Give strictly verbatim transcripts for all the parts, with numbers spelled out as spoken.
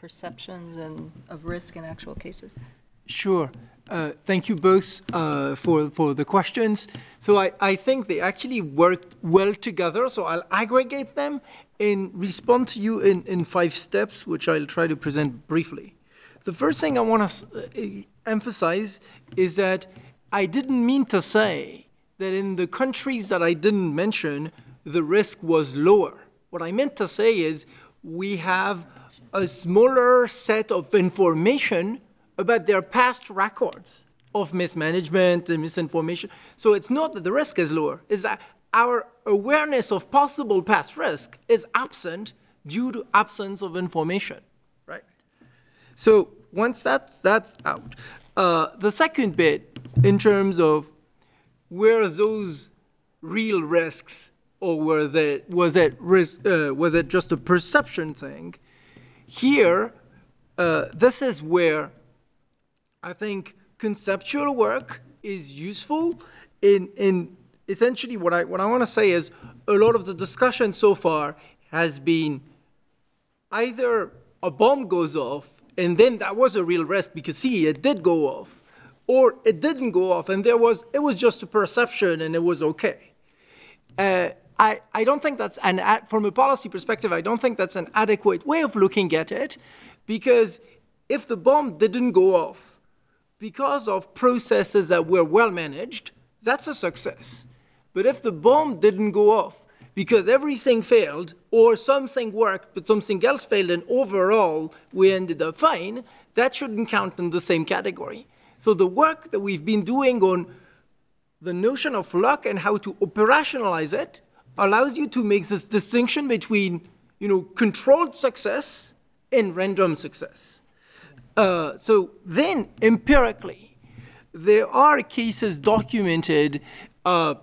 perceptions and of risk in actual cases? Sure. Uh, thank you both uh, for, for the questions. So I, I think they actually worked well together. So I'll aggregate them and respond to you in, in five steps, which I'll try to present briefly. The first thing I want to uh, emphasize is that I didn't mean to say that in the countries that I didn't mention, the risk was lower. What I meant to say is we have a smaller set of information about their past records of mismanagement and misinformation. So it's not that the risk is lower, it's that our awareness of possible past risk is absent due to absence of information, right? So once that's, that's out, uh, the second bit in terms of where those real risks, or were they, was it risk, uh, was it just a perception thing? Here, uh, this is where I think conceptual work is useful in, in essentially what I, what I want to say is a lot of the discussion so far has been either a bomb goes off and then that was a real risk because see, it did go off, or it didn't go off and there was, it was just a perception and it was okay. Uh, I, I don't think that's an, from a policy perspective, I don't think that's an adequate way of looking at it, because if the bomb didn't go off because of processes that were well managed, that's a success. But if the bomb didn't go off because everything failed, or something worked but something else failed, and overall we ended up fine, that shouldn't count in the same category. So the work that we've been doing on the notion of luck and how to operationalize it allows you to make this distinction between, you know, controlled success and random success. Uh, so then, empirically, there are cases documented uh,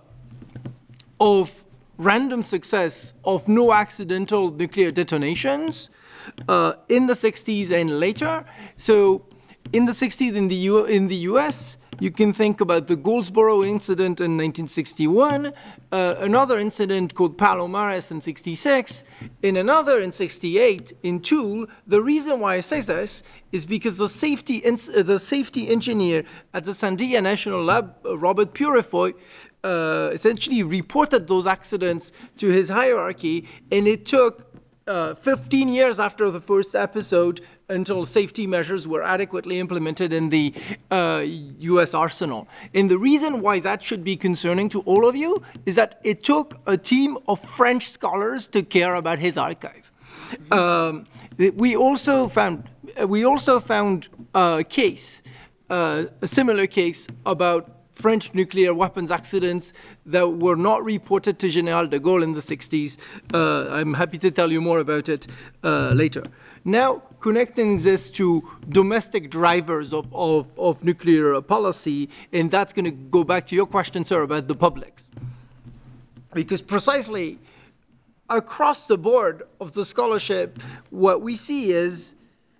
of random success of no accidental nuclear detonations uh, in the sixties and later. So in the sixties in the, U in the U S, you can think about the Goldsboro incident in nineteen sixty-one, uh, another incident called Palomares in sixty-six, and another in sixty-eight in Toul. The reason why I say this is because the safety, the safety engineer at the Sandia National Lab, uh, Robert Purifoy, uh, essentially reported those accidents to his hierarchy, and it took uh, fifteen years after the first episode until safety measures were adequately implemented in the uh, U S arsenal. And the reason why that should be concerning to all of you is that it took a team of French scholars to care about his archive. Um, we also found we also found a case, uh, a similar case about French nuclear weapons accidents that were not reported to General de Gaulle in the sixties. Uh, I'm happy to tell you more about it uh, later. Now, connecting this to domestic drivers of, of, of nuclear policy, and that's going to go back to your question, sir, about the publics. Because precisely across the board of the scholarship, what we see is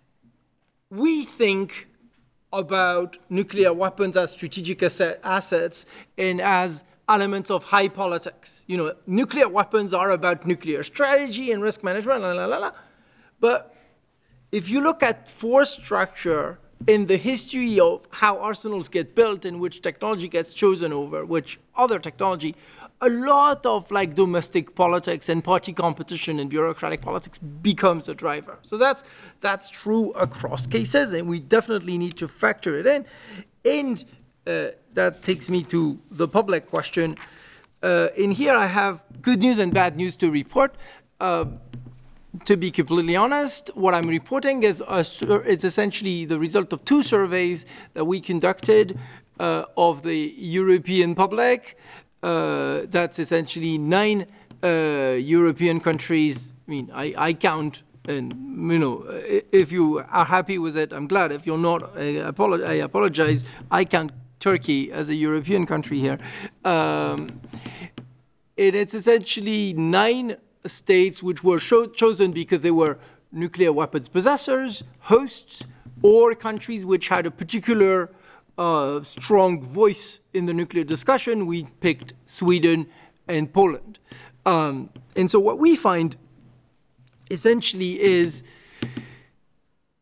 we think about nuclear weapons as strategic asset, assets and as elements of high politics. You know, nuclear weapons are about nuclear strategy and risk management, la, la, la, la. But if you look at force structure in the history of how arsenals get built and which technology gets chosen over which other technology, a lot of like domestic politics and party competition and bureaucratic politics becomes a driver. So that's that's true across cases, and we definitely need to factor it in. And uh, that takes me to the public question. Uh, in here, I have good news and bad news to report. Uh, to be completely honest, what I'm reporting is a, it's essentially the result of two surveys that we conducted uh, of the European public. Uh, that's essentially nine uh, European countries. I mean, I, I count, and you know, if you are happy with it, I'm glad. If you're not, I, apolo I apologize. I count Turkey as a European country here. Um, and it's essentially nine states which were chosen because they were nuclear weapons possessors, hosts, or countries which had a particular uh, strong voice in the nuclear discussion. We picked Sweden and Poland. Um, and so what we find essentially is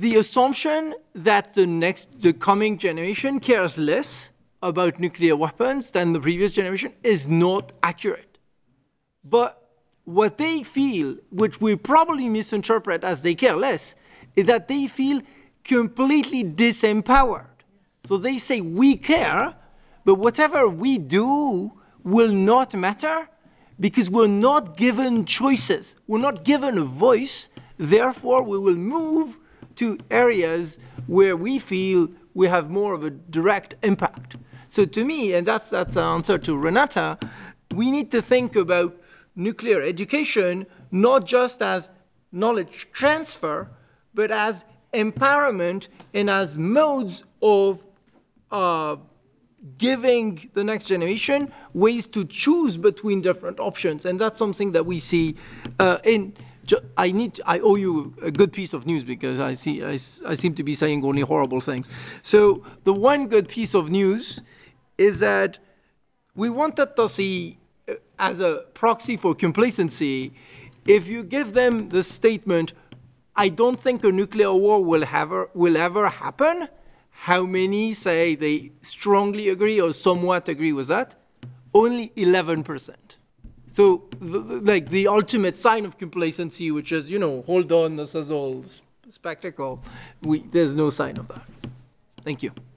the assumption that the next, the coming generation cares less about nuclear weapons than the previous generation is not accurate. But what they feel, which we probably misinterpret as they care less, is that they feel completely disempowered. So they say, we care, but whatever we do will not matter because we're not given choices. We're not given a voice. Therefore, we will move to areas where we feel we have more of a direct impact. So to me, and that's that's the answer to Renata, we need to think about nuclear education not just as knowledge transfer, but as empowerment and as modes of uh, giving the next generation ways to choose between different options. And that's something that we see uh, in. I need. To, I owe you a good piece of news because I see. I, I seem to be saying only horrible things. So the one good piece of news is that we wanted to see, uh, as a proxy for complacency, if you give them the statement, I don't think a nuclear war will ever, will ever happen, how many say they strongly agree or somewhat agree with that? Only eleven percent. So, the, like the ultimate sign of complacency, which is, you know, hold on, this is all spectacle, we, there's no sign of that. Thank you.